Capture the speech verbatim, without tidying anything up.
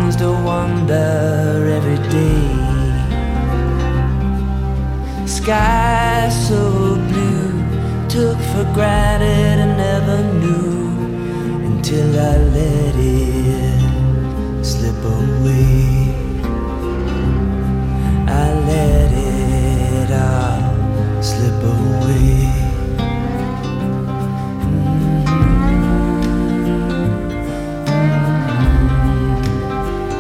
things to wonder every day. Sky so blue, took for granted and never knew until I let it slip away.